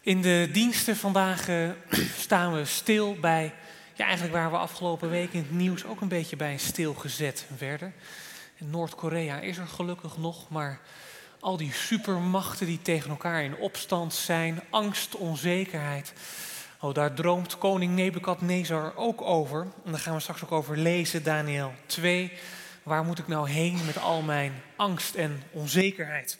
In de diensten vandaag staan we stil bij, eigenlijk waar we afgelopen week in het nieuws ook een beetje bij stilgezet werden. In Noord-Korea is er gelukkig nog, maar al die supermachten die tegen elkaar in opstand zijn, angst, onzekerheid. Daar droomt koning Nebukadnezar ook over. En daar gaan we straks ook over lezen, Daniël 2. Waar moet ik nou heen met al mijn angst en onzekerheid?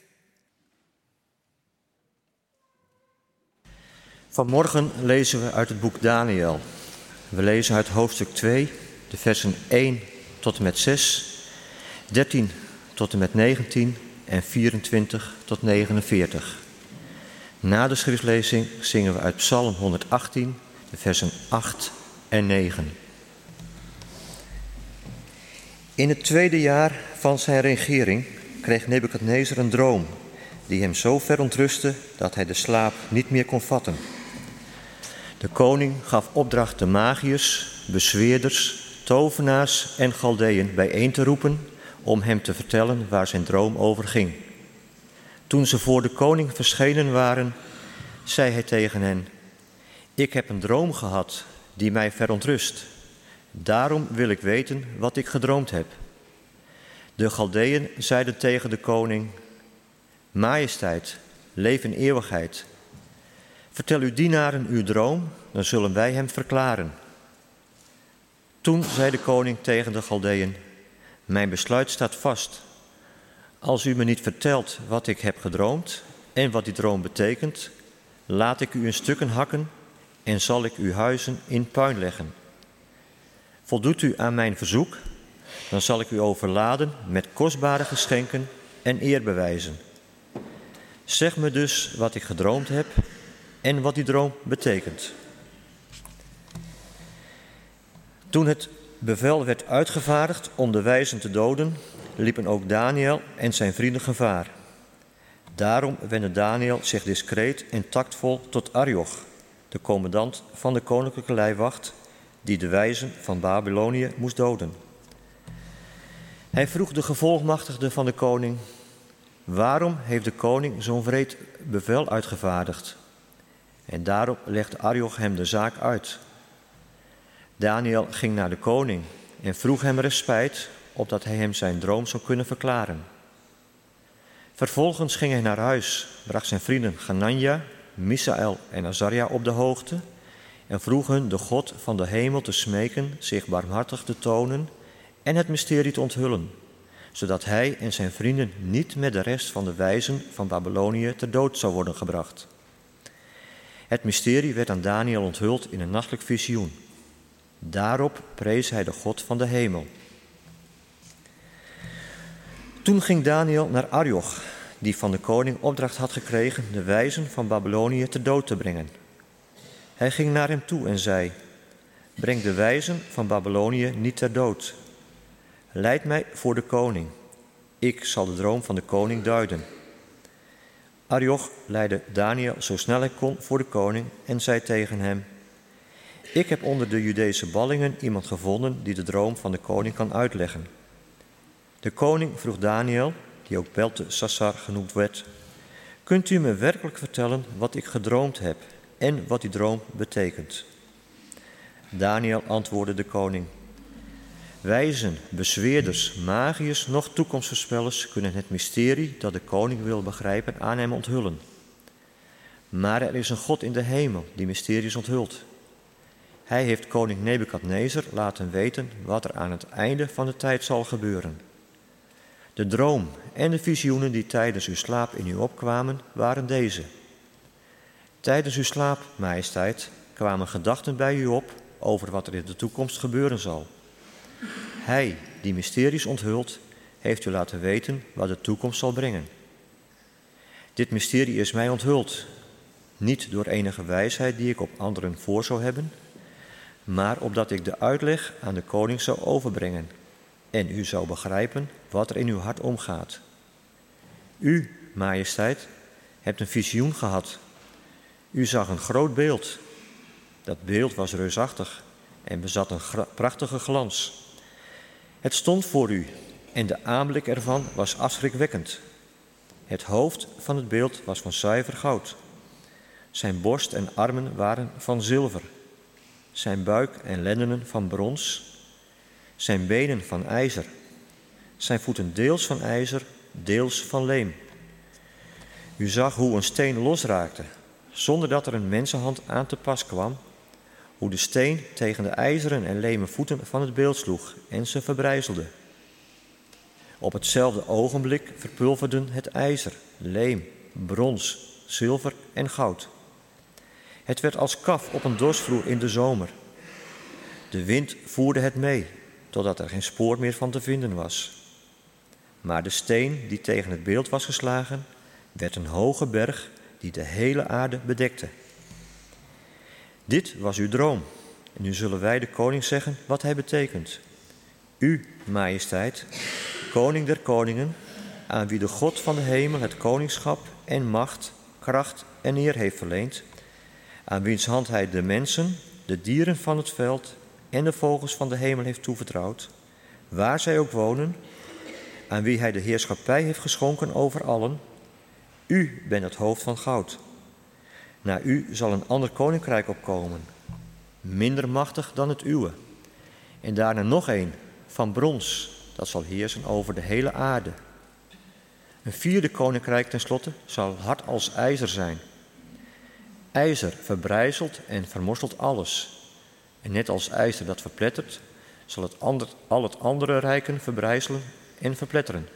Vanmorgen lezen we uit het boek Daniël. We lezen uit hoofdstuk 2, de versen 1 tot en met 6, 13 tot en met 19 en 24 tot 49. Na de schriftlezing zingen we uit Psalm 118, de versen 8 en 9. In het tweede jaar van zijn regering kreeg Nebukadnezar een droom die hem zo verontrustte dat hij de slaap niet meer kon vatten. De koning gaf opdracht de magiërs, bezweerders, tovenaars en Galdeën bijeen te roepen om hem te vertellen waar zijn droom over ging. Toen ze voor de koning verschenen waren, zei hij tegen hen: Ik heb een droom gehad die mij verontrust. Daarom wil ik weten wat ik gedroomd heb. De Galdeën zeiden tegen de koning: Majesteit, leef in eeuwigheid. Vertel uw dienaren uw droom, dan zullen wij hem verklaren. Toen zei de koning tegen de Galdeën: Mijn besluit staat vast. Als u me niet vertelt wat ik heb gedroomd en wat die droom betekent, laat ik u in stukken hakken en zal ik uw huizen in puin leggen. Voldoet u aan mijn verzoek, dan zal ik u overladen met kostbare geschenken en eerbewijzen. Zeg me dus wat ik gedroomd heb en wat die droom betekent. Toen het bevel werd uitgevaardigd om de wijzen te doden, liepen ook Daniël en zijn vrienden gevaar. Daarom wendde Daniël zich discreet en tactvol tot Arioch, de commandant van de koninklijke lijfwacht, die de wijzen van Babylonië moest doden. Hij vroeg de gevolgmachtigde van de koning: Waarom heeft de koning zo'n wreed bevel uitgevaardigd? En daarop legde Arioch hem de zaak uit. Daniël ging naar de koning en vroeg hem respijt, opdat hij hem zijn droom zou kunnen verklaren. Vervolgens ging hij naar huis, bracht zijn vrienden Hanania, Misaël en Azaria op de hoogte en vroeg hun de God van de hemel te smeken zich barmhartig te tonen en het mysterie te onthullen, zodat hij en zijn vrienden niet met de rest van de wijzen van Babylonië ter dood zou worden gebracht. Het mysterie werd aan Daniël onthuld in een nachtelijk visioen. Daarop prees hij de God van de hemel. Toen ging Daniël naar Arioch, die van de koning opdracht had gekregen de wijzen van Babylonië ter dood te brengen. Hij ging naar hem toe en zei: Breng de wijzen van Babylonië niet ter dood. Leid mij voor de koning. Ik zal de droom van de koning duiden. Arioch leidde Daniël zo snel hij kon voor de koning en zei tegen hem: Ik heb onder de Judese ballingen iemand gevonden die de droom van de koning kan uitleggen. De koning vroeg Daniël, die ook Beltesassar genoemd werd: Kunt u me werkelijk vertellen wat ik gedroomd heb en wat die droom betekent? Daniël antwoordde de koning: Wijzen, bezweerders, magiërs, noch toekomstvoorspellers kunnen het mysterie dat de koning wil begrijpen aan hem onthullen. Maar er is een God in de hemel die mysteries onthult. Hij heeft koning Nebukadnezar laten weten wat er aan het einde van de tijd zal gebeuren. De droom en de visioenen die tijdens uw slaap in u opkwamen, waren deze. Tijdens uw slaap, majesteit, kwamen gedachten bij u op over wat er in de toekomst gebeuren zal. Hij, die mysteries onthult, heeft u laten weten wat de toekomst zal brengen. Dit mysterie is mij onthuld, niet door enige wijsheid die ik op anderen voor zou hebben, maar opdat ik de uitleg aan de koning zou overbrengen en u zou begrijpen wat er in uw hart omgaat. U, majesteit, hebt een visioen gehad. U zag een groot beeld. Dat beeld was reusachtig en bezat een prachtige glans. Het stond voor u en de aanblik ervan was afschrikwekkend. Het hoofd van het beeld was van zuiver goud. Zijn borst en armen waren van zilver, zijn buik en lendenen van brons, zijn benen van ijzer, zijn voeten deels van ijzer, deels van leem. U zag hoe een steen losraakte, zonder dat er een mensenhand aan te pas kwam, hoe de steen tegen de ijzeren en lemen voeten van het beeld sloeg en ze verbrijzelde. Op hetzelfde ogenblik verpulverden het ijzer, leem, brons, zilver en goud. Het werd als kaf op een dorsvloer in de zomer. De wind voerde het mee, totdat er geen spoor meer van te vinden was. Maar de steen die tegen het beeld was geslagen, werd een hoge berg die de hele aarde bedekte. Dit was uw droom. En nu zullen wij de koning zeggen wat hij betekent. U, majesteit, koning der koningen, aan wie de God van de hemel het koningschap en macht, kracht en eer heeft verleend, aan wiens hand hij de mensen, de dieren van het veld en de vogels van de hemel heeft toevertrouwd, waar zij ook wonen, aan wie hij de heerschappij heeft geschonken over allen. U bent het hoofd van goud. Na u zal een ander koninkrijk opkomen, minder machtig dan het uwe. En daarna nog een, van brons, dat zal heersen over de hele aarde. Een vierde koninkrijk tenslotte zal hard als ijzer zijn. IJzer verbrijzelt en vermorselt alles. En net als ijzer dat verplettert, zal al het andere rijken verbrijzelen en verpletteren.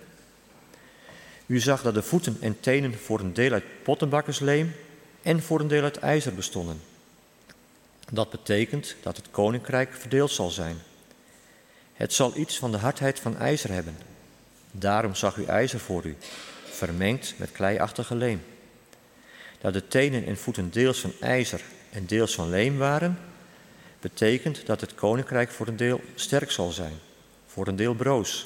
U zag dat de voeten en tenen voor een deel uit pottenbakkersleem en voor een deel uit ijzer bestonden. Dat betekent dat het koninkrijk verdeeld zal zijn. Het zal iets van de hardheid van ijzer hebben. Daarom zag u ijzer voor u, vermengd met kleiachtige leem. Dat de tenen en voeten deels van ijzer en deels van leem waren, betekent dat het koninkrijk voor een deel sterk zal zijn, voor een deel broos.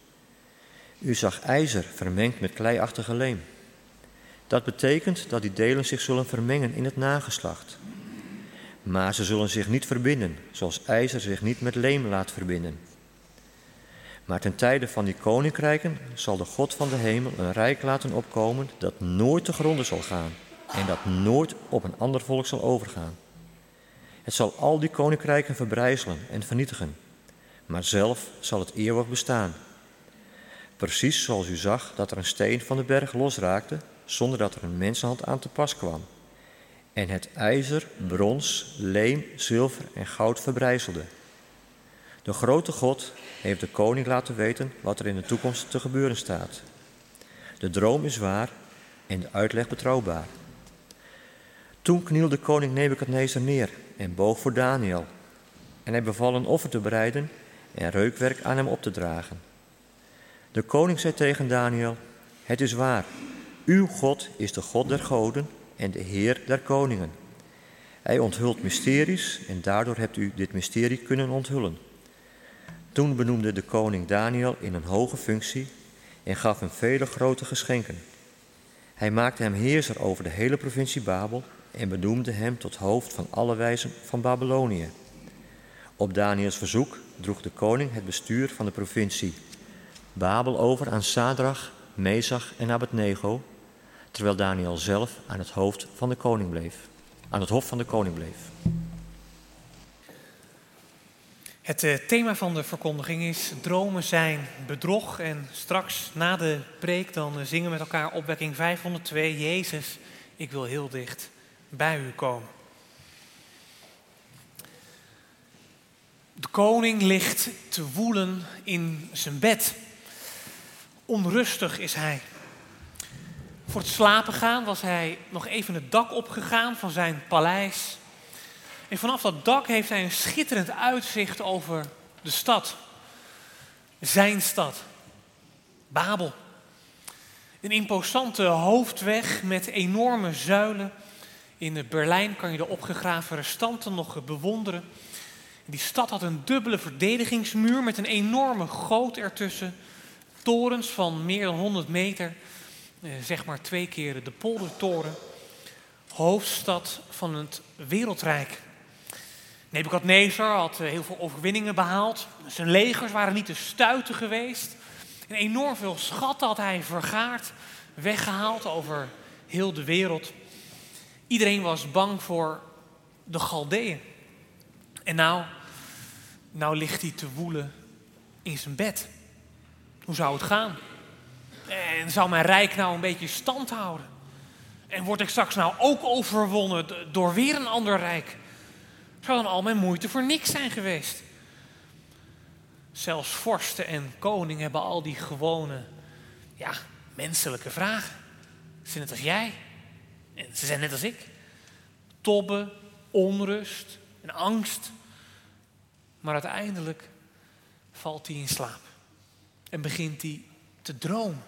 U zag ijzer vermengd met kleiachtige leem. Dat betekent dat die delen zich zullen vermengen in het nageslacht. Maar ze zullen zich niet verbinden, zoals ijzer zich niet met leem laat verbinden. Maar ten tijde van die koninkrijken zal de God van de hemel een rijk laten opkomen dat nooit te gronden zal gaan en dat nooit op een ander volk zal overgaan. Het zal al die koninkrijken verbrijzelen en vernietigen, maar zelf zal het eeuwig bestaan. Precies zoals u zag dat er een steen van de berg losraakte, zonder dat er een mensenhand aan te pas kwam. En het ijzer, brons, leem, zilver en goud verbrijzelde. De grote God heeft de koning laten weten wat er in de toekomst te gebeuren staat. De droom is waar en de uitleg betrouwbaar. Toen knielde koning Nebukadnezar neer en boog voor Daniel. En hij beval een offer te bereiden en reukwerk aan hem op te dragen. De koning zei tegen Daniel: het is waar, uw God is de God der goden en de Heer der koningen. Hij onthult mysteries en daardoor hebt u dit mysterie kunnen onthullen. Toen benoemde de koning Daniel in een hoge functie en gaf hem vele grote geschenken. Hij maakte hem heerser over de hele provincie Babel en benoemde hem tot hoofd van alle wijzen van Babylonië. Op Daniels verzoek droeg de koning het bestuur van de provincie Babel over aan Sadrach, Mesach en Abednego, terwijl Daniel zelf aan het hoofd van de koning bleef. Aan het hof van de koning bleef. Het thema van de verkondiging is dromen zijn bedrog. En straks na de preek dan zingen we met elkaar opwekking 502. Jezus, ik wil heel dicht bij u komen. De koning ligt te woelen in zijn bed. Onrustig is hij. Voor het slapen gaan was hij nog even het dak opgegaan van zijn paleis. En vanaf dat dak heeft hij een schitterend uitzicht over de stad. Zijn stad. Babel. Een imposante hoofdweg met enorme zuilen. In Berlijn kan je de opgegraven restanten nog bewonderen. Die stad had een dubbele verdedigingsmuur met een enorme goot ertussen. Torens van meer dan 100 meter. Zeg maar 2 keer de poldertoren. Hoofdstad van het wereldrijk. Nebukadnezar had heel veel overwinningen behaald. Zijn legers waren niet te stuiten geweest. En enorm veel schatten had hij vergaard, weggehaald over heel de wereld. Iedereen was bang voor de Galdeeën. En nou ligt hij te woelen in zijn bed. Hoe zou het gaan? En zou mijn rijk nou een beetje stand houden? En word ik straks nou ook overwonnen door weer een ander rijk? Zou dan al mijn moeite voor niks zijn geweest? Zelfs vorsten en koningen hebben al die gewone, menselijke vragen. Ze zijn net als jij. En ze zijn net als ik. Tobben, onrust en angst. Maar uiteindelijk valt hij in slaap. En begint hij te dromen.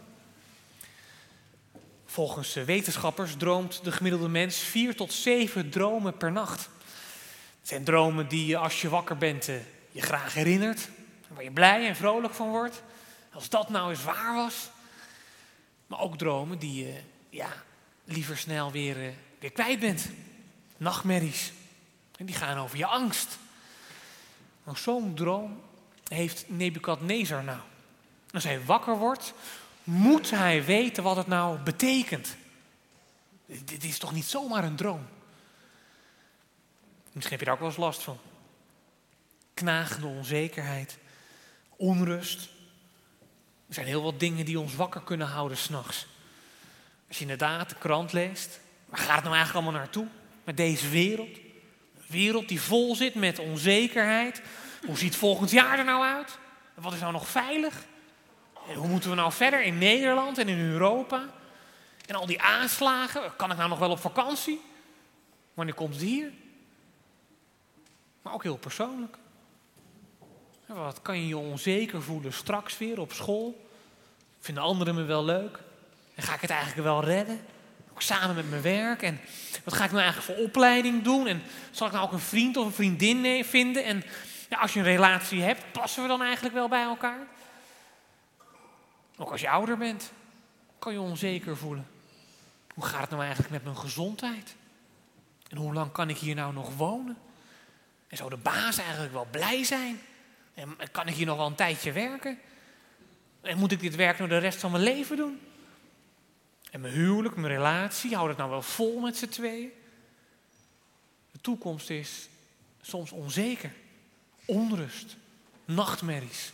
Volgens wetenschappers droomt de gemiddelde mens 4 tot 7 dromen per nacht. Het zijn dromen die je als je wakker bent je graag herinnert. Waar je blij en vrolijk van wordt. Als dat nou eens waar was. Maar ook dromen die je liever snel weer kwijt bent. Nachtmerries. En die gaan over je angst. Nou, zo'n droom heeft Nebukadnezar nou. Als hij wakker wordt, moet hij weten wat het nou betekent. Dit is toch niet zomaar een droom? Misschien heb je daar ook wel eens last van. Knagende onzekerheid, onrust. Er zijn heel wat dingen die ons wakker kunnen houden 's nachts. Als je inderdaad de krant leest, waar gaat het nou eigenlijk allemaal naartoe? Met deze wereld? Een wereld die vol zit met onzekerheid. Hoe ziet volgend jaar er nou uit? En wat is nou nog veilig? En hoe moeten we nou verder in Nederland en in Europa? En al die aanslagen, kan ik nou nog wel op vakantie? Wanneer komt het hier? Maar ook heel persoonlijk. Wat kan je je onzeker voelen straks weer op school? Vinden anderen me wel leuk? En ga ik het eigenlijk wel redden? Ook samen met mijn werk? En wat ga ik nou eigenlijk voor opleiding doen? En zal ik nou ook een vriend of een vriendin vinden? En als je een relatie hebt, passen we dan eigenlijk wel bij elkaar? Ook als je ouder bent, kan je onzeker voelen. Hoe gaat het nou eigenlijk met mijn gezondheid? En hoe lang kan ik hier nou nog wonen? En zou de baas eigenlijk wel blij zijn? En kan ik hier nog wel een tijdje werken? En moet ik dit werk nou de rest van mijn leven doen? En mijn huwelijk, mijn relatie, houdt het nou wel vol met z'n tweeën? De toekomst is soms onzeker. Onrust, nachtmerries.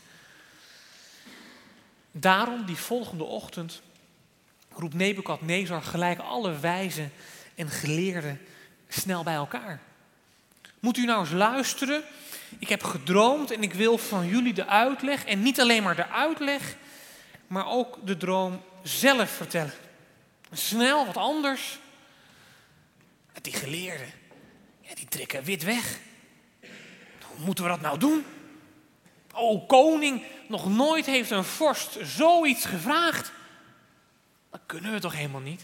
Daarom die volgende ochtend roept Nebukadnezar gelijk alle wijzen en geleerden snel bij elkaar. Moet u nou eens luisteren? Ik heb gedroomd en ik wil van jullie de uitleg. En niet alleen maar de uitleg, maar ook de droom zelf vertellen. Snel, wat anders. Die geleerden, die trekken wit weg. Hoe moeten we dat nou doen? O koning, nog nooit heeft een vorst zoiets gevraagd. Dat kunnen we toch helemaal niet?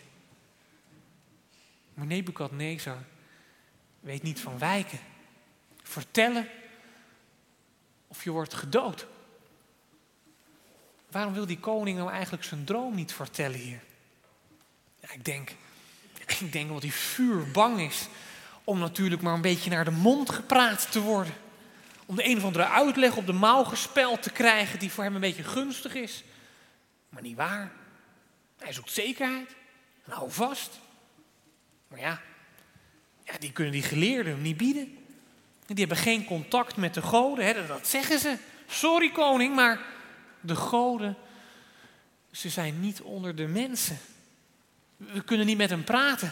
Maar Nebukadnezar weet niet van wijken. Vertellen of je wordt gedood. Waarom wil die koning nou eigenlijk zijn droom niet vertellen hier? Ja, ik denk omdat hij vuurbang is om natuurlijk maar een beetje naar de mond gepraat te worden. Om de een of andere uitleg op de mouw gespeld te krijgen die voor hem een beetje gunstig is. Maar niet waar. Hij zoekt zekerheid. En hou vast. Maar ja, die kunnen die geleerden hem niet bieden. Die hebben geen contact met de goden, hè, dat zeggen ze. Sorry koning, maar de goden, ze zijn niet onder de mensen. We kunnen niet met hem praten.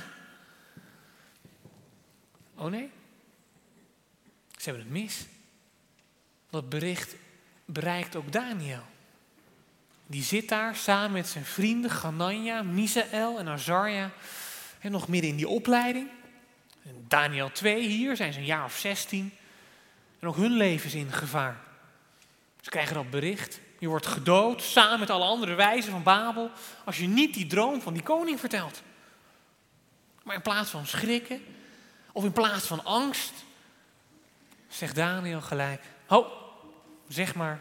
Oh nee? Ze hebben het mis. Dat bericht bereikt ook Daniel. Die zit daar samen met zijn vrienden Ganania, Misaël en Azarja. En nog midden in die opleiding. In Daniel 2 hier zijn ze een jaar of 16. En ook hun leven is in gevaar. Ze krijgen dat bericht. Je wordt gedood samen met alle andere wijzen van Babel. Als je niet die droom van die koning vertelt. Maar in plaats van schrikken. Of in plaats van angst. Zegt Daniel gelijk. Ho, zeg maar.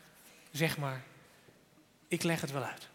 Ik leg het wel uit.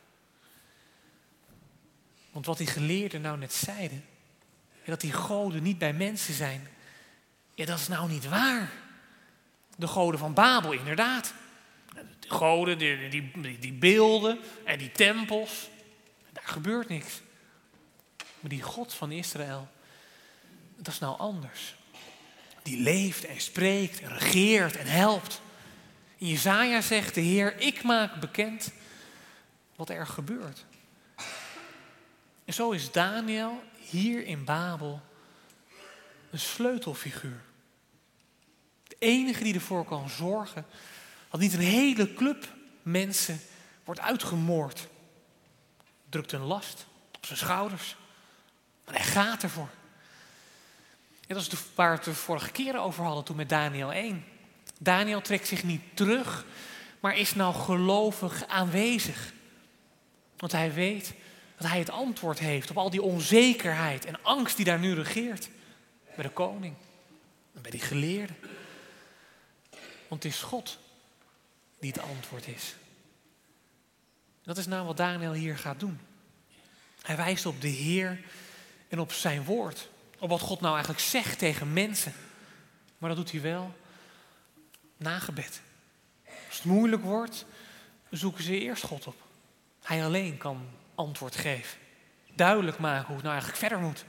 Want wat die geleerden nou net zeiden. Dat die goden niet bij mensen zijn. Ja, dat is nou niet waar. De goden van Babel, inderdaad. De goden, die beelden en die tempels. Daar gebeurt niks. Maar die God van Israël, Dat is nou anders. Die leeft en spreekt en regeert en helpt. En Jesaja zegt, de Heer, ik maak bekend wat er gebeurt. En zo is Daniel hier in Babel een sleutelfiguur. De enige die ervoor kan zorgen dat niet een hele club mensen wordt uitgemoord. Drukt een last op zijn schouders. Maar hij gaat ervoor. En dat is waar we het de vorige keren over hadden toen met Daniel 1. Daniel trekt zich niet terug, maar is nou gelovig aanwezig. Want hij weet dat hij het antwoord heeft op al die onzekerheid en angst die daar nu regeert. Bij de koning en bij die geleerden. Want het is God die het antwoord is. Dat is nou wat Daniel hier gaat doen. Hij wijst op de Heer en op zijn woord. Op wat God nou eigenlijk zegt tegen mensen. Maar dat doet hij wel na gebed. Als het moeilijk wordt, zoeken ze eerst God op. Hij alleen kan antwoord geven. Duidelijk maken hoe het nou eigenlijk verder moet.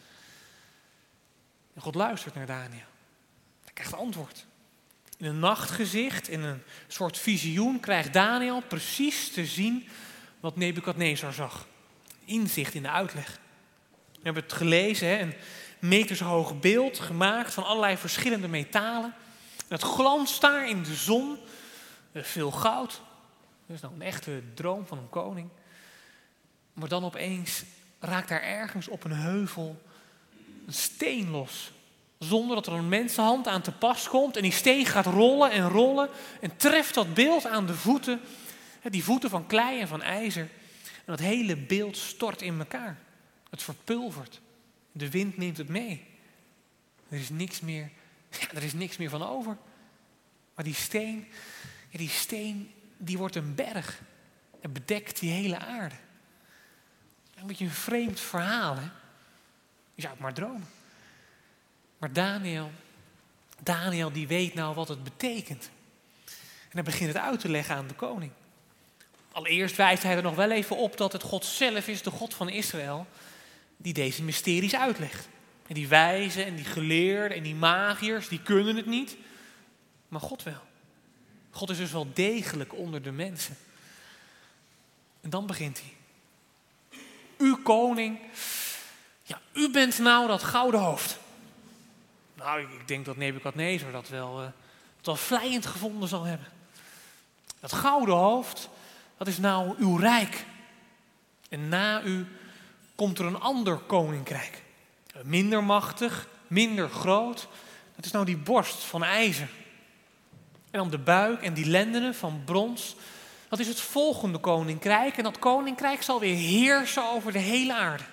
En God luistert naar Daniel. Hij krijgt antwoord. In een nachtgezicht, in een soort visioen, krijgt Daniel precies te zien wat Nebukadnezar zag. Inzicht in de uitleg. We hebben het gelezen, een metershoog beeld gemaakt van allerlei verschillende metalen. Het glanst daar in de zon, veel goud. Dat is nou een echte droom van een koning. Maar dan opeens raakt daar ergens op een heuvel een steen los. Zonder dat er een mensenhand aan te pas komt. En die steen gaat rollen en treft dat beeld aan de voeten. Die voeten van klei en van ijzer. En dat hele beeld stort in elkaar. Het verpulvert. De wind neemt het mee. Er is niks meer van over. Maar die steen die wordt een berg. En bedekt die hele aarde. Een beetje een vreemd verhaal, hè? Je zou het maar dromen. Maar Daniel die weet nou wat het betekent. En hij begint het uit te leggen aan de koning. Allereerst wijst hij er nog wel even op dat het God zelf is, de God van Israël, die deze mysteries uitlegt. En die wijzen en die geleerden en die magiërs, die kunnen het niet. Maar God wel. God is dus wel degelijk onder de mensen. En dan begint hij. U koning, ja, u bent nou dat gouden hoofd. Nou, ik denk dat Nebukadnezar dat wel vleiend gevonden zal hebben. Dat gouden hoofd, dat is nou uw rijk. En na u komt er een ander koninkrijk. Minder machtig, minder groot. Dat is nou die borst van ijzer. En dan de buik en die lendenen van brons. Dat is het volgende koninkrijk. En dat koninkrijk zal weer heersen over de hele aarde.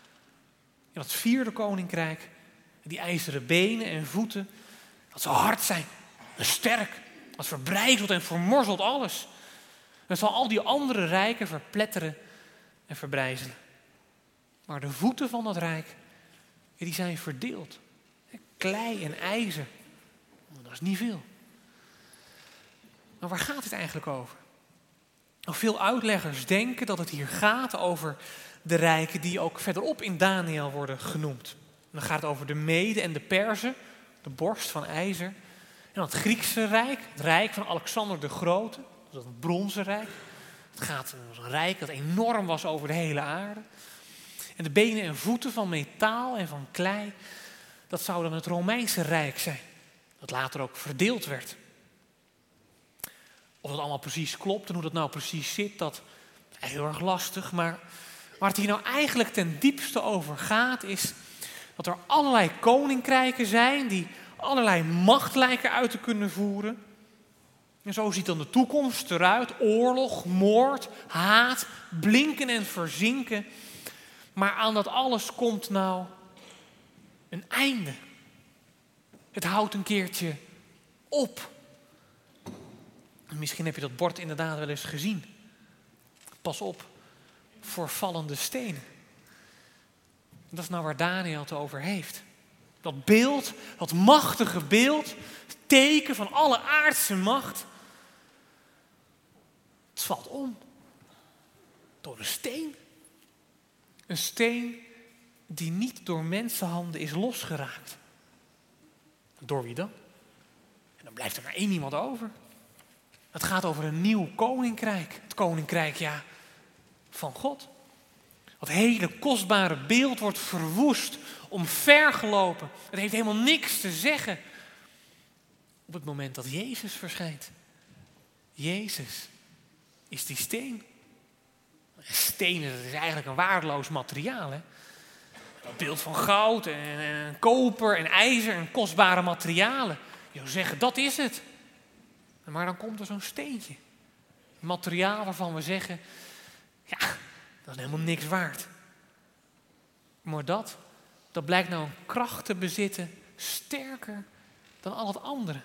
En dat vierde koninkrijk, die ijzeren benen en voeten, dat zal hard zijn en sterk. Dat verbrijzelt en vermorzelt alles. Dat zal al die andere rijken verpletteren en verbrijzelen. Maar de voeten van dat rijk, die zijn verdeeld. Klei en ijzer, dat is niet veel. Maar waar gaat het eigenlijk over? Nou, veel uitleggers denken dat het hier gaat over de rijken die ook verderop in Daniel worden genoemd. En dan gaat het over de Meden en de Perzen, de borst van ijzer. En dan het Griekse rijk, het rijk van Alexander de Grote, dat is het bronzen rijk. Het gaat om een rijk dat enorm was over de hele aarde. En de benen en voeten van metaal en van klei, dat zou dan het Romeinse rijk zijn. Dat later ook verdeeld werd. Of dat allemaal precies klopt en hoe dat nou precies zit, dat is heel erg lastig. Maar waar het hier nou eigenlijk ten diepste over gaat, is dat er allerlei koninkrijken zijn die allerlei macht lijken uit te kunnen voeren. En zo ziet dan de toekomst eruit. Oorlog, moord, haat, blinken en verzinken. Maar aan dat alles komt nou een einde. Het houdt een keertje op. Misschien heb je dat bord inderdaad wel eens gezien. Pas op voor vallende stenen. Dat is nou waar Daniel het over heeft. Dat beeld, dat machtige beeld, teken van alle aardse macht. Het valt om. Door een steen. Een steen die niet door mensenhanden is losgeraakt. Door wie dan? En dan blijft er maar één iemand over. Het gaat over een nieuw koninkrijk. Het koninkrijk, van God. Dat hele kostbare beeld wordt verwoest, omvergelopen. Het heeft helemaal niks te zeggen op het moment dat Jezus verschijnt. Jezus is die steen. Stenen, dat is eigenlijk een waardeloos materiaal. Hè? Dat beeld van goud en koper en ijzer en kostbare materialen. Je zou zeggen, dat is het. Maar dan komt er zo'n steentje. Materiaal waarvan we zeggen, dat is helemaal niks waard. Maar dat blijkt nou een kracht te bezitten, sterker dan al het andere.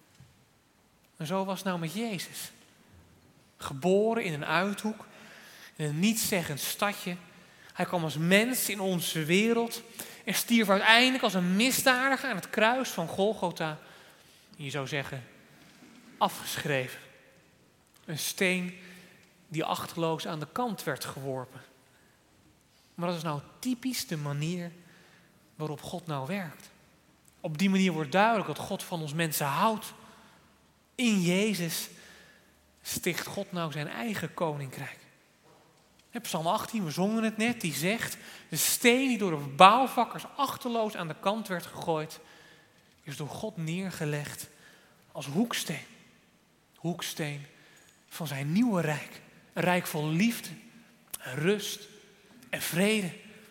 En zo was het nou met Jezus. Geboren in een uithoek, in een nietszeggend stadje. Hij kwam als mens in onze wereld en stierf uiteindelijk als een misdadiger aan het kruis van Golgotha. Je zou zeggen, afgeschreven. Een steen die achteloos aan de kant werd geworpen. Maar dat is nou typisch de manier waarop God nou werkt. Op die manier wordt duidelijk dat God van ons mensen houdt. In Jezus sticht God nou zijn eigen koninkrijk. Psalm 18, we zongen het net, die zegt, de steen die door de bouwvakkers achterloos aan de kant werd gegooid, is door God neergelegd als hoeksteen. Hoeksteen van zijn nieuwe rijk. Een rijk vol liefde en rust en vrede.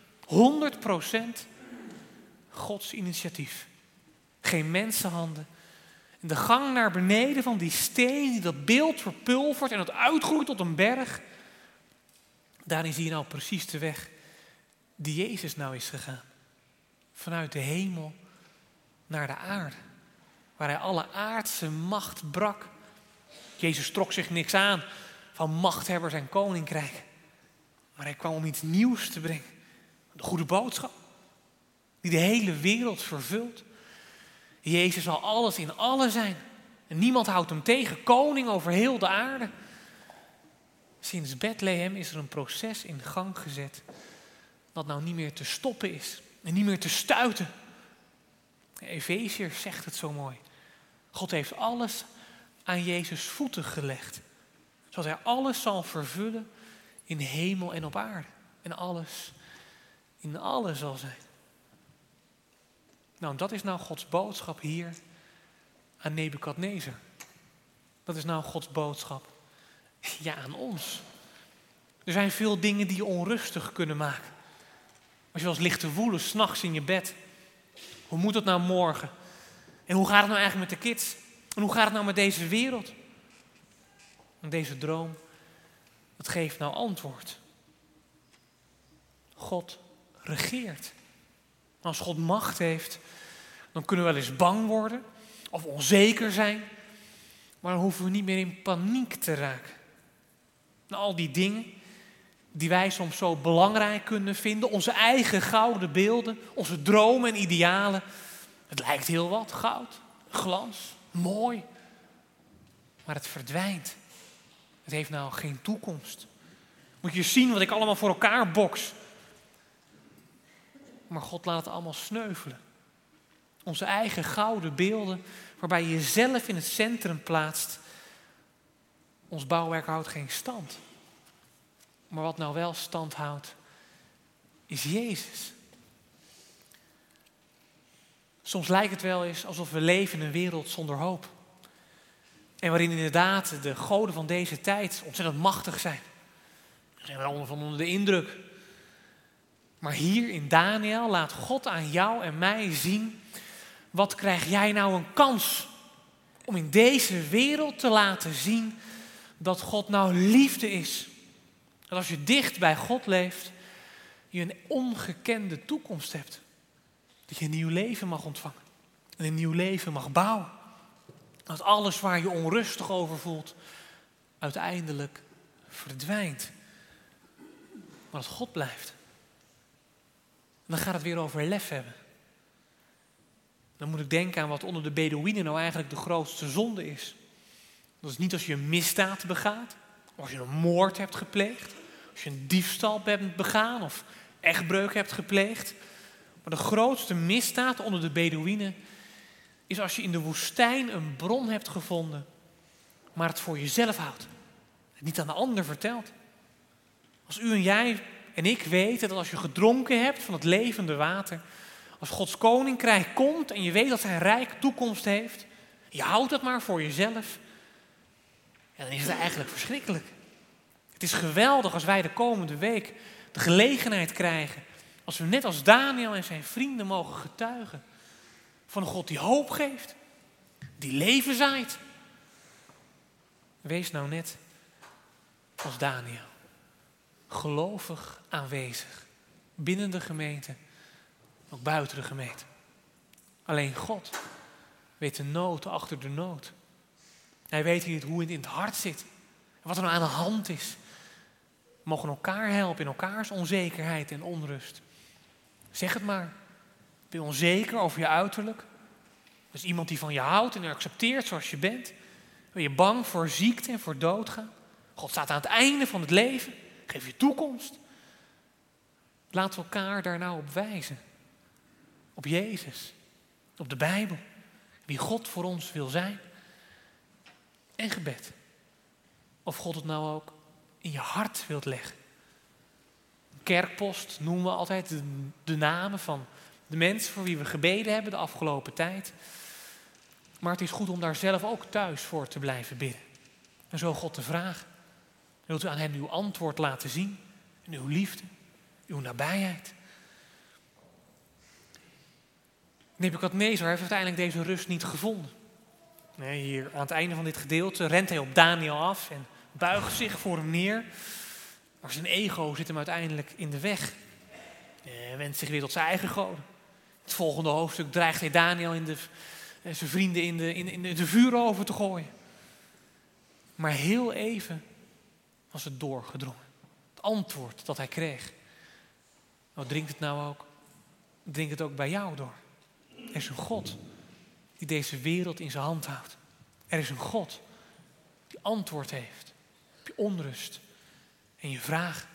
100% Gods initiatief. Geen mensenhanden. En de gang naar beneden van die steen die dat beeld verpulvert en dat uitgroeit tot een berg. Daarin zie je nou precies de weg die Jezus nou is gegaan. Vanuit de hemel naar de aarde. Waar hij alle aardse macht brak. Jezus trok zich niks aan van machthebbers en koninkrijk. Maar hij kwam om iets nieuws te brengen. De goede boodschap. Die de hele wereld vervult. Jezus zal alles in allen zijn. En niemand houdt hem tegen. Koning over heel de aarde. Sinds Bethlehem is er een proces in gang gezet. Dat nou niet meer te stoppen is. En niet meer te stuiten. Efeziërs zegt het zo mooi. God heeft alles aan Jezus voeten gelegd. Zodat hij alles zal vervullen in hemel en op aarde. En alles in alles zal zijn. Nou, dat is nou Gods boodschap hier aan Nebukadnezar. Dat is nou Gods boodschap aan ons. Er zijn veel dingen die je onrustig kunnen maken. Als je wel eens ligt te woelen 's nachts in je bed. Hoe moet het nou morgen? En hoe gaat het nou eigenlijk met de kids? En hoe gaat het nou met deze wereld? En deze droom, dat geeft nou antwoord. God regeert. Als God macht heeft, dan kunnen we wel eens bang worden of onzeker zijn. Maar dan hoeven we niet meer in paniek te raken. En al die dingen die wij soms zo belangrijk kunnen vinden, onze eigen gouden beelden, onze dromen en idealen. Het lijkt heel wat, goud, glans, mooi. Maar het verdwijnt. Het heeft nou geen toekomst. Moet je zien wat ik allemaal voor elkaar boks. Maar God laat het allemaal sneuvelen. Onze eigen gouden beelden, waarbij je jezelf in het centrum plaatst. Ons bouwwerk houdt geen stand. Maar wat nou wel stand houdt, is Jezus. Soms lijkt het wel eens alsof we leven in een wereld zonder hoop. En waarin inderdaad de goden van deze tijd ontzettend machtig zijn. We zijn er allemaal van onder de indruk. Maar hier in Daniel laat God aan jou en mij zien, wat krijg jij nou een kans om in deze wereld te laten zien dat God nou liefde is. Dat als je dicht bij God leeft, je een ongekende toekomst hebt. Dat je een nieuw leven mag ontvangen. En een nieuw leven mag bouwen. Dat alles waar je onrustig over voelt, uiteindelijk verdwijnt. Maar dat God blijft. Dan gaat het weer over lef hebben. Dan moet ik denken aan wat onder de Bedoeïenen nou eigenlijk de grootste zonde is. Dat is niet als je een misdaad begaat, of als je een moord hebt gepleegd, als je een diefstal hebt begaan of echtbreuk hebt gepleegd. Maar de grootste misdaad onder de Bedoeïenen is als je in de woestijn een bron hebt gevonden, maar het voor jezelf houdt. En niet aan de ander vertelt. Als u en jij en ik weten dat als je gedronken hebt van het levende water, als Gods koninkrijk komt en je weet dat zijn rijk toekomst heeft, je houdt het maar voor jezelf, ja, dan is het eigenlijk verschrikkelijk. Het is geweldig als wij de komende week de gelegenheid krijgen, als we net als Daniel en zijn vrienden mogen getuigen van een God die hoop geeft, die leven zaait. Wees nou net als Daniel, gelovig aanwezig, binnen de gemeente, ook buiten de gemeente. Alleen God weet de nood achter de nood. Hij weet hoe het in het hart zit en wat er nou aan de hand is. We mogen elkaar helpen in elkaars onzekerheid en onrust. Zeg het maar. Ben je onzeker over je uiterlijk? Dus iemand die van je houdt en je accepteert zoals je bent. Ben je bang voor ziekte en voor doodgaan? God staat aan het einde van het leven. Geef je toekomst. Laten we elkaar daar nou op wijzen. Op Jezus. Op de Bijbel. Wie God voor ons wil zijn. En gebed. Of God het nou ook in je hart wilt leggen. Kerkpost noemen we altijd de namen van de mensen voor wie we gebeden hebben de afgelopen tijd. Maar het is goed om daar zelf ook thuis voor te blijven bidden. En zo God te vragen. Wilt u aan hem uw antwoord laten zien? En uw liefde, uw nabijheid. Nebukadnezar heeft uiteindelijk deze rust niet gevonden. Nee, hier aan het einde van dit gedeelte rent hij op Daniel af en buigt zich voor hem neer. Maar zijn ego zit hem uiteindelijk in de weg. Hij wendt zich weer tot zijn eigen goden. Het volgende hoofdstuk dreigt hij Daniel en zijn vrienden in de vuuroven te gooien. Maar heel even was het doorgedrongen. Het antwoord dat hij kreeg. Nou, dringt het nou ook? Dringt het ook bij jou door? Er is een God die deze wereld in zijn hand houdt. Er is een God die antwoord heeft op je onrust en je vragen.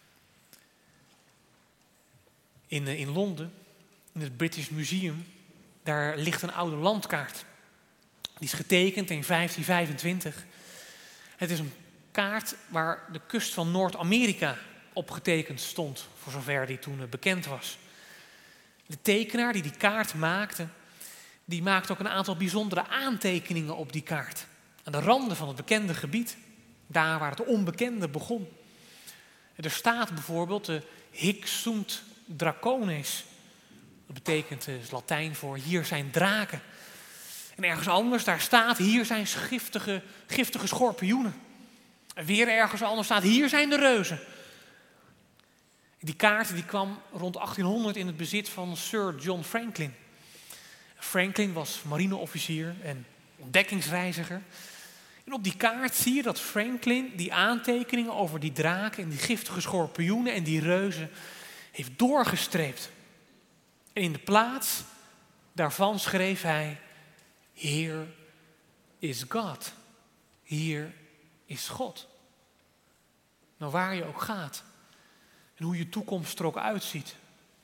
In Londen, in het British Museum, daar ligt een oude landkaart. Die is getekend in 1525. Het is een kaart waar de kust van Noord-Amerika op getekend stond, voor zover die toen bekend was. De tekenaar die kaart maakte, die maakte ook een aantal bijzondere aantekeningen op die kaart. Aan de randen van het bekende gebied, daar waar het onbekende begon. Er staat bijvoorbeeld de Hic sunt dracones. Dat betekent, is Latijn voor hier zijn draken. En ergens anders, daar staat hier zijn giftige schorpioenen. En weer ergens anders staat hier zijn de reuzen. Die kaart die kwam rond 1800 in het bezit van Sir John Franklin. Franklin was marineofficier en ontdekkingsreiziger. En op die kaart zie je dat Franklin die aantekeningen over die draken en die giftige schorpioenen en die reuzen heeft doorgestreept. En in de plaats daarvan schreef hij: Here is God. Hier is God. Nou, waar je ook gaat en hoe je toekomst er ook uitziet,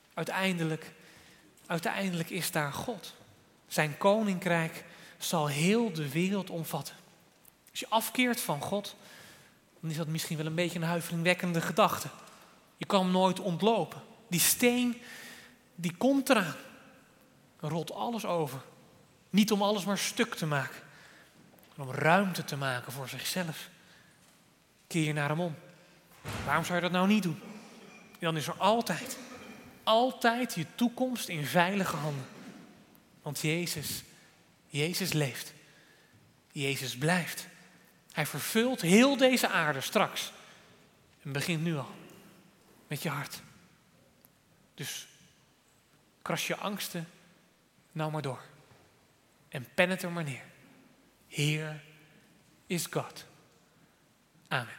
uiteindelijk is daar God. Zijn koninkrijk zal heel de wereld omvatten. Als je afkeert van God, dan is dat misschien wel een beetje een huiveringwekkende gedachte. Je kan hem nooit ontlopen. Die steen, die komt eraan. Dan rolt alles over. Niet om alles maar stuk te maken, maar om ruimte te maken voor zichzelf. Keer je naar hem om. Waarom zou je dat nou niet doen? Dan is er altijd je toekomst in veilige handen. Want Jezus leeft. Jezus blijft. Hij vervult heel deze aarde straks. En begint nu al. Met je hart. Dus kras je angsten nou maar door. En pen het er maar neer. Here is God. Amen.